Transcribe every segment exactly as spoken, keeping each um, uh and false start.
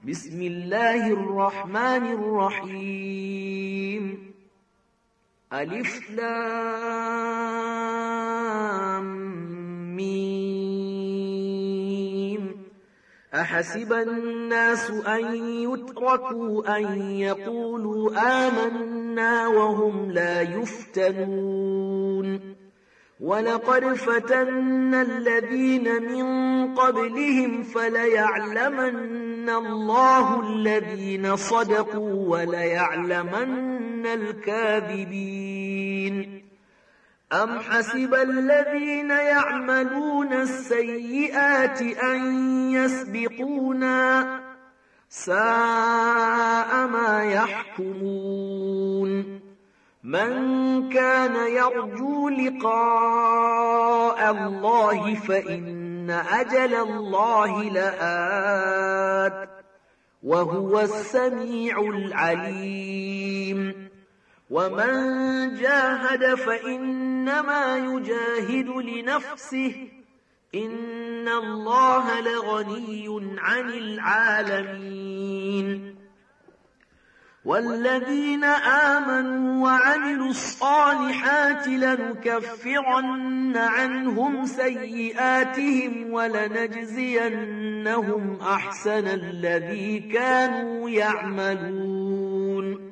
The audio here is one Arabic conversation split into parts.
بسم الله الرحمن الرحيم ألف لام ميم أحسب الناس أن يتركوا أن يقولوا آمنا وهم لا يفتنون ولقد فتنا الذين من قبلهم فليعلمن الله الذين صدقوا وليعلمن الكاذبين أم حسب الذين يعملون السيئات أن يسبقونا ساء ما يحكمون من كان يرجو لقاء الله فإن أجل الله لآت وهو السميع العليم ومن جاهد فإنما يجاهد لنفسه إن الله لغني عن العالمين والذين آمنوا وعملوا الصالحات لنكفرن عنهم سيئاتهم ولنجزينهم أحسن الذي كانوا يعملون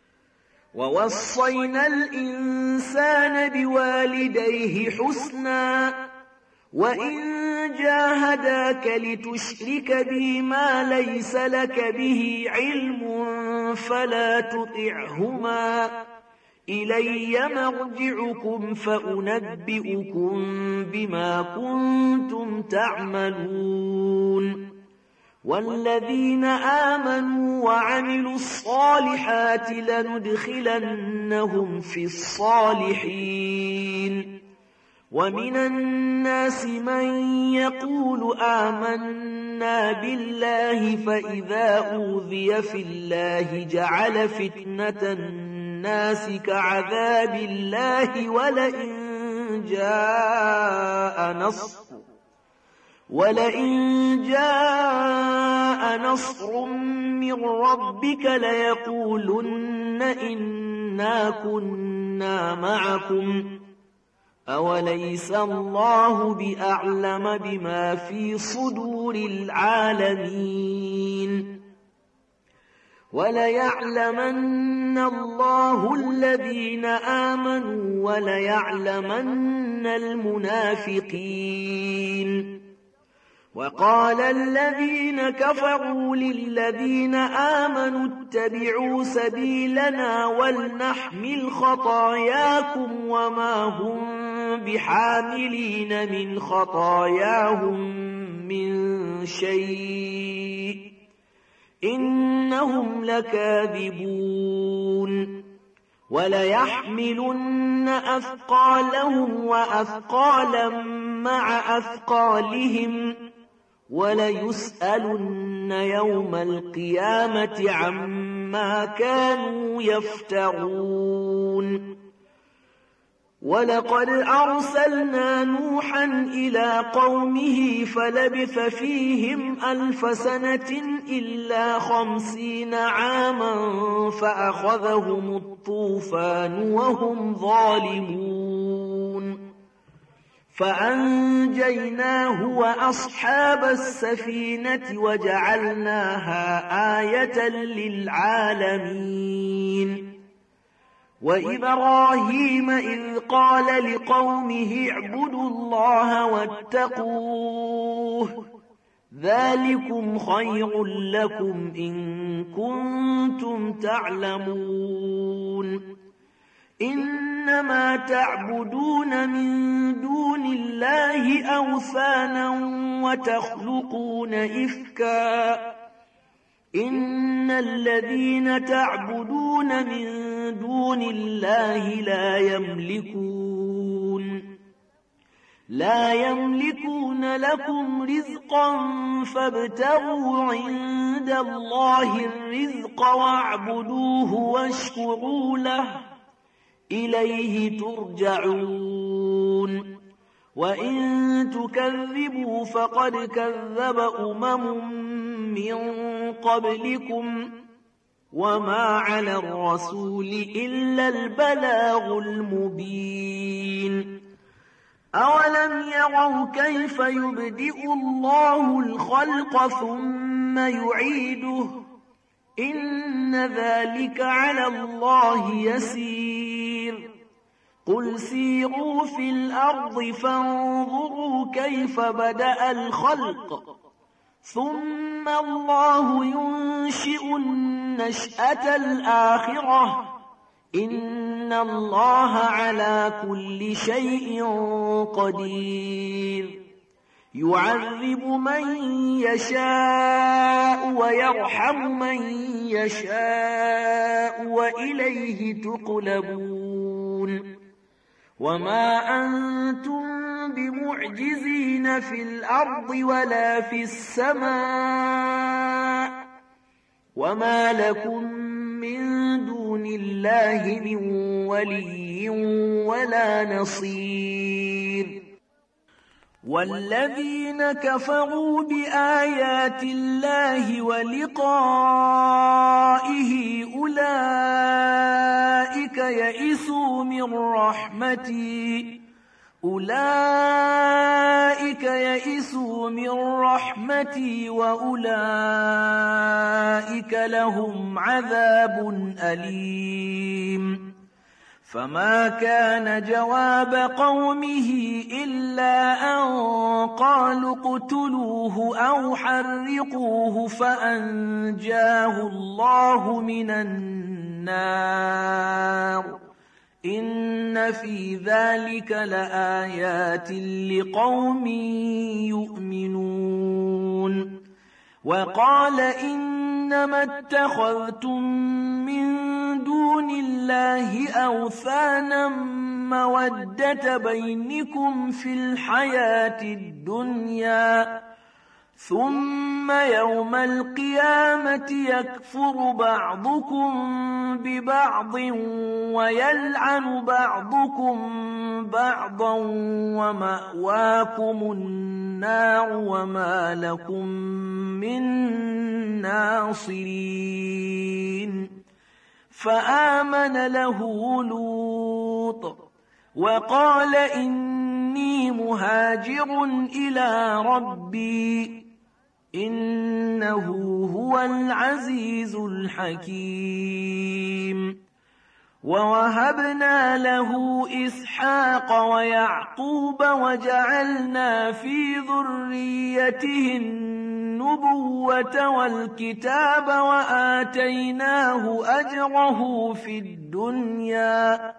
ووصينا الإنسان بوالديه حسنا وإن جاهداك لتشرك بي ما ليس لك به علم فلا تطعهما إلي مرجعكم فأنبئكم بما كنتم تعملون والذين آمنوا وعملوا الصالحات لندخلنهم في الصالحين ومن الناس من يقول آمنا بالله فإذا أوذي في الله جعل فتنة الناس كعذاب الله ولئن جاء نصر ولئن جاء نصر من ربك ليقولن إنا كنا معكم أوليس الله بأعلم بما في صدور العالمين وليعلمن الله الذين آمنوا وليعلمن المنافقين وقال الذين كفروا للذين آمنوا اتبعوا سبيلنا ولنحمل خطاياكم وما هم بحاملين من خطاياهم من شيء إنهم لكاذبون وليحملن أثقالهم وأثقالا مع أثقالهم وليسألن يوم القيامة عما كانوا يفترون ولقد أرسلنا نوحا إلى قومه فلبث فيهم ألف سنة إلا خمسين عاما فأخذهم الطوفان وهم ظالمون فأنجيناه وأصحاب السفينة وجعلناها آية للعالمين وإبراهيم إذ قال لقومه اعبدوا الله واتقوه ذلكم خير لكم إن كنتم تعلمون إنما تعبدون من دون الله أوثانا وتخلقون إفكا إن الذين تعبدون من دون الله لا يملكون لا يملكون لكم رزقا فابتغوا عند الله الرزق واعبدوه واشكروا له إليه ترجعون وإن تكذبوا فقد كذب أمم من قبلكم وما على الرسول إلا البلاغ المبين أولم يروا كيف يبدئ الله الخلق ثم يعيده إن ذلك على الله يسير قل سيروا في الأرض فانظروا كيف بدأ الخلق ثم الله ينشئ النشأة الآخرة إن الله على كل شيء قدير يعذب من يشاء ويرحم من يشاء وإليه تقلبون وما أنتم بمعجزين في الأرض ولا في السماء وما لكم من دون الله من ولي ولا نصير والذين كفروا بآيات الله ولقائه أولئك يئسوا من رحمتي أولئك يئسوا من رحمتي وأولئك لهم عذاب أليم فما كان جواب قومه إلا أن قالوا اقتلوه أو حرقوه فأنجاه الله من النار إن في ذلك لآيات لقوم يؤمنون وقال إنما اتخذتم من دون الله أوثانا مودة بينكم في الحياة الدنيا ثم يوم القيامة يكفر بعضكم ببعض ويلعن بعضكم بعضا ومأواكم النار وما لكم من ناصرين فآمن له لوط وقال إني مهاجر إلى ربي إنه هو العزيز الحكيم ووهبنا له إسحاق ويعقوب وجعلنا في ذريته النبوة والكتاب وآتيناه أجره في الدنيا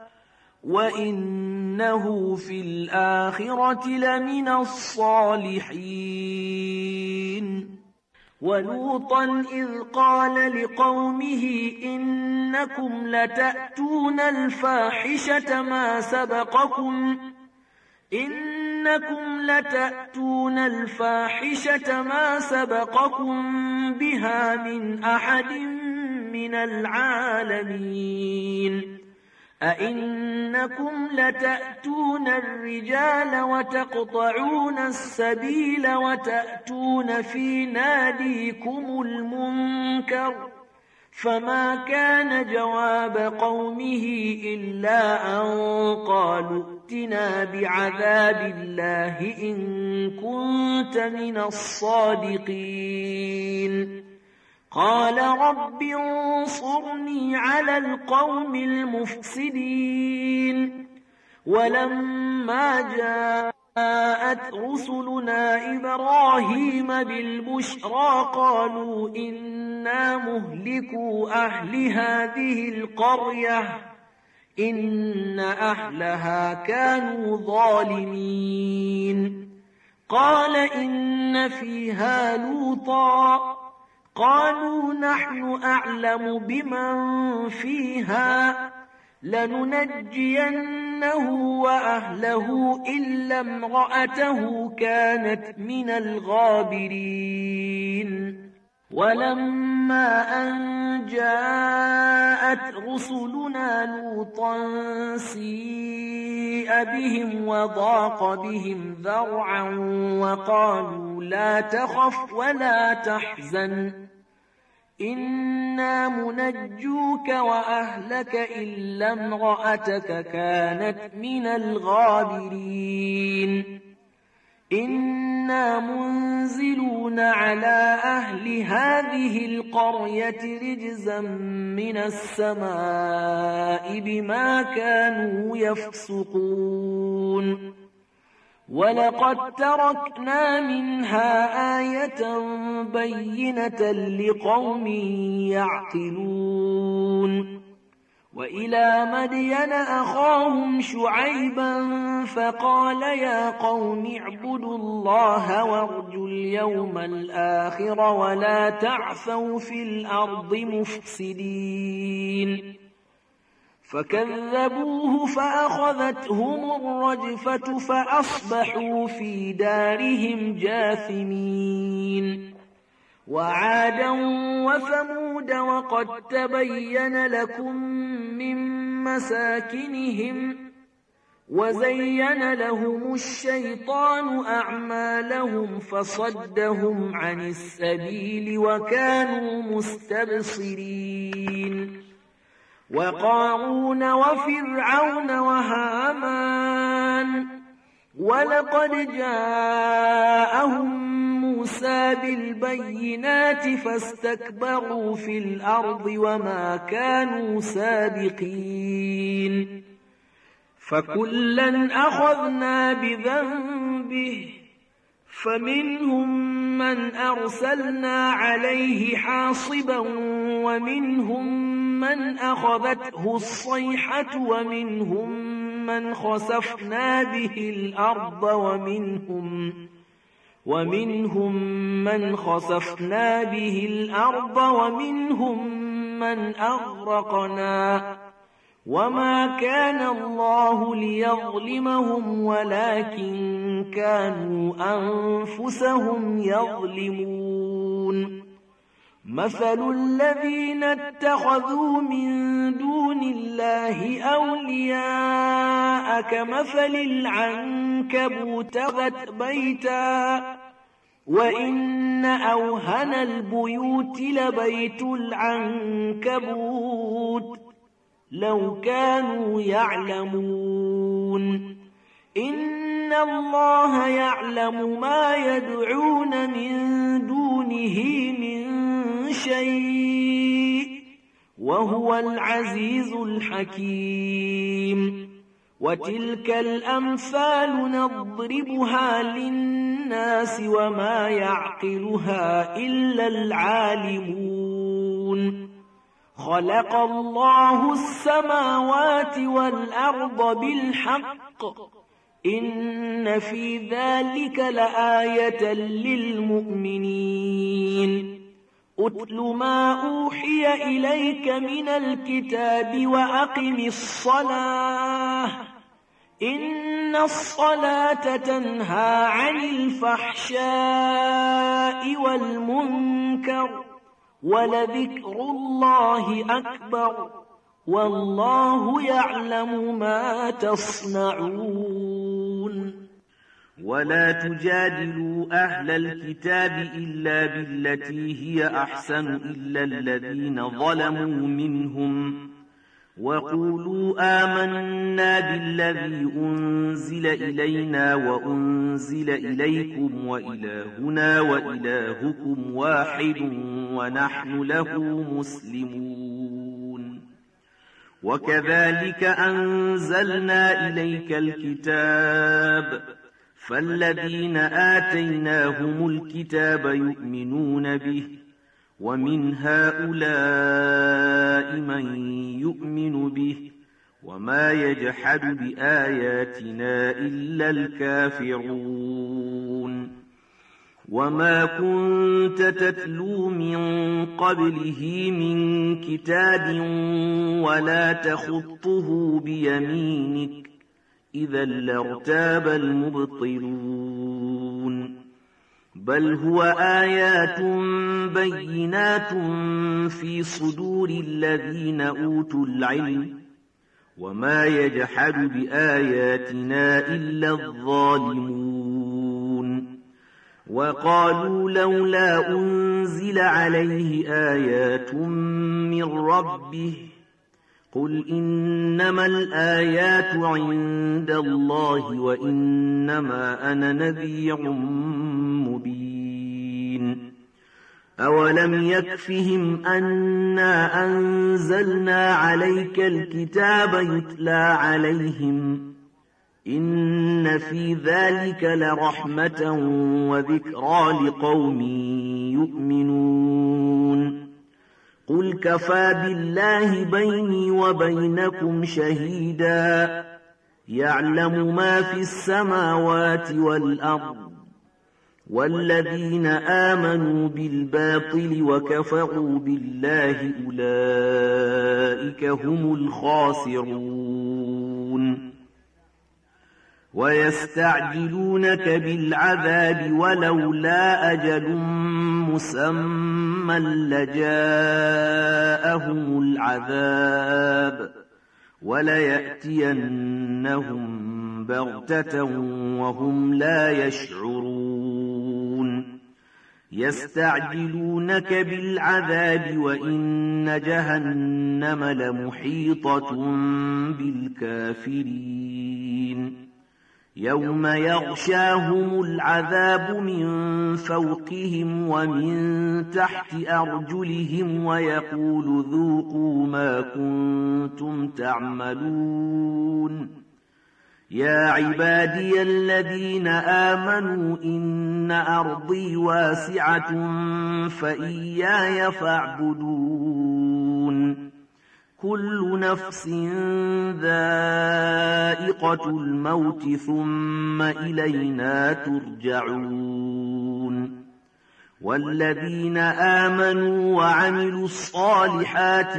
وإنه في الآخرة لمن الصالحين ولوطا إذ قال لقومه إنكم لتأتون الفاحشة ما سبقكم إنكم لتأتون الفاحشة ما سبقكم بها من أحد من العالمين أئنكم لتأتون الرجال وتقطعون السبيل وتأتون في ناديكم المنكر فما كان جواب قومه إلا أن قالوا ائتنا بعذاب الله إن كنت من الصادقين قال رب انصرني على القوم المفسدين ولما جاءت رسلنا إبراهيم بالبشرى قالوا إنا مهلكو أهل هذه القرية إن أهلها كانوا ظالمين قال إن فيها لوطا قالوا نحن أعلم بمن فيها لننجينه وأهله إلا امرأته كانت من الغابرين ولما أن جاءت رسلنا لوطا سيء بهم وضاق بهم ذرعا وقالوا لا تخف ولا تحزن إنا منجوك وأهلك إلا امرأتك كانت من الغابرين إنا منزلون على أهل هذه القرية رجزا من السماء بما كانوا يفسقون ولقد تركنا منها آية بينة لقوم يعقلون وإلى مدين أخاهم شعيبا فقال يا قوم اعبدوا الله وارجوا اليوم الآخر ولا تعثوا في الأرض مفسدين فكذبوه فأخذتهم الرجفة فأصبحوا في دارهم جاثمين وعادا وثمود وقد تبين لكم من مساكنهم وزين لهم الشيطان أعمالهم فصدهم عن السبيل وكانوا مستبصرين وقارون وفرعون وهامان ولقد جاءهم موسى بالبينات فاستكبروا في الأرض وما كانوا سابقين فكلا أخذنا بذنبه فمنهم من أرسلنا عليه حاصبا ومنهم من أخذته الصيحة ومنهم من خسفنا به الأرض ومنهم ومنهم من خسفنا به الأرض ومنهم من أغرقنا وما كان الله ليظلمهم ولكن كانوا أنفسهم يظلمون مثل الذين اتخذوا من دون الله أولياء كمثل العنكبوت اتخذت بيتا وإن أوهن البيوت لبيت العنكبوت لو كانوا يعلمون إن الله يعلم ما يدعون من دونه من شيء وهو العزيز الحكيم وتلك الأمثال نضربها للناس وما يعقلها إلا العالمون خلق الله السماوات والأرض بالحق إن في ذلك لآية للمؤمنين أتل ما أوحي إليك من الكتاب وأقم الصلاة إن الصلاة تنهى عن الفحشاء والمنكر ولذكر الله أكبر والله يعلم ما تصنعون ولا تجادلوا أهل الكتاب إلا بالتي هي أحسن إلا الذين ظلموا منهم وقولوا آمنا بالذي أنزل إلينا وأنزل إليكم وإلهنا وإلهكم واحد ونحن له مسلمون وكذلك أنزلنا إليك الكتاب فالذين آتيناهم الكتاب يؤمنون به ومن هؤلاء من يؤمن به وما يجحد بآياتنا إلا الكافرون وما كنت تتلو من قبله من كتاب ولا تخطه بيمينك إذا لارتاب المبطلون بل هو آيات بينات في صدور الذين أوتوا العلم وما يجحد بآياتنا إلا الظالمون وقالوا لولا أنزل عليه آيات من ربه قل إنما الآيات عند الله وإنما أنا نذير مبين أولم يكفهم أنا أنزلنا عليك الكتاب يتلى عليهم إن في ذلك لرحمة وذكرى لقوم يؤمنون قل كفى بالله بيني وبينكم شهيدا يعلم ما في السماوات والأرض والذين آمنوا بالباطل وكفروا بالله أولئك هم الخاسرون ويستعجلونك بالعذاب ولولا أجل مسمى لجاءهم العذاب وليأتينهم بغتة وهم لا يشعرون يستعجلونك بالعذاب وإن جهنم لمحيطة بالكافرين يوم يغشاهم العذاب من فوقهم ومن تحت أرجلهم ويقول ذوقوا ما كنتم تعملون يا عبادي الذين آمنوا إن أرضي واسعة فإياي فاعبدون كل نفس ذائقة الموت ثم إلينا ترجعون والذين آمنوا وعملوا الصالحات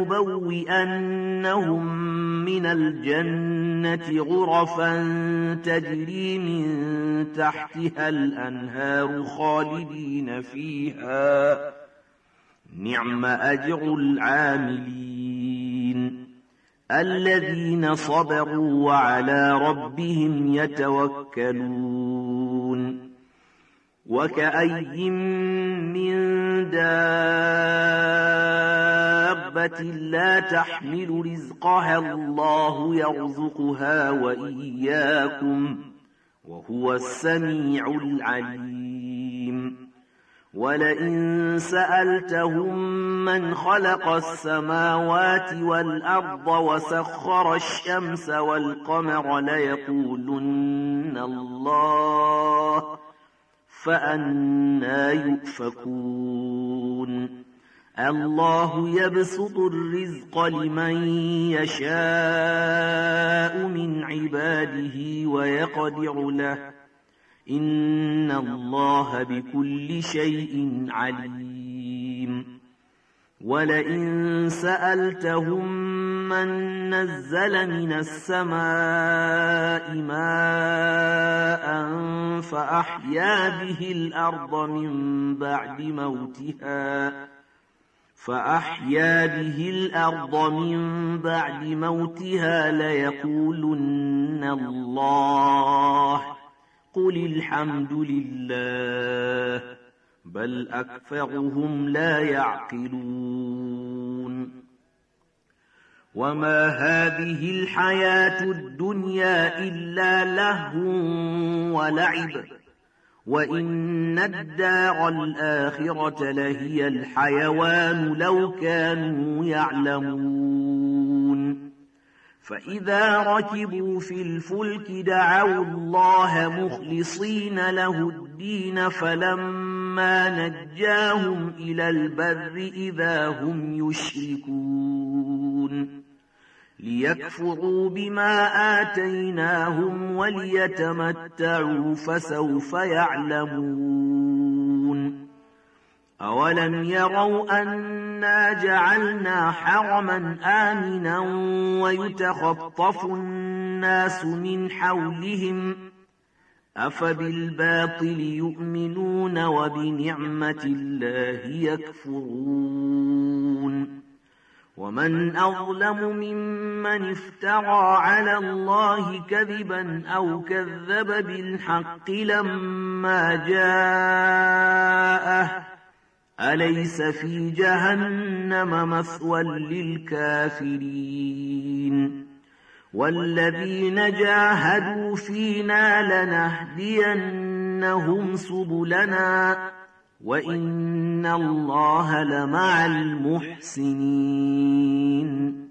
لنبوئنهم من الجنة غرفا تجري من تحتها الأنهار خالدين فيها نعم أجر العاملين الذين صبروا وعلى ربهم يتوكلون وكأي من دابة لا تحمل رزقها الله يرزقها وإياكم وهو السميع العليم ولئن سألتهم من خلق السماوات والأرض وسخر الشمس والقمر ليقولن الله فأنى يؤفكون الله يبسط الرزق لمن يشاء من عباده ويقدر له إن الله بكل شيء عليم ولئن سألتهم من نزل من السماء ماء فأحيا به الأرض من بعد موتها فأحيا به الأرض من بعد موتها ليقولن الله قل الحمد لله بل أكثرهم لا يعقلون وما هذه الحياة الدنيا إلا لهو ولعب وإن الدار الآخرة لهي الحيوان لو كانوا يعلمون فإذا ركبوا في الفلك دعوا الله مخلصين له الدين فلما نجاهم إلى البر إذا هم يشركون ليكفروا بما آتيناهم وليتمتعوا فسوف يعلمون أولم يروا أنا جعلنا حرما آمنا ويتخطف الناس من حولهم أفبالباطل يؤمنون وبنعمة الله يكفرون ومن أظلم ممن افترى على الله كذبا أو كذب بالحق لما جاءه أليس في جهنم مثوى للكافرين والذين جاهدوا فينا لنهدينهم سبلنا وإن الله لمع المحسنين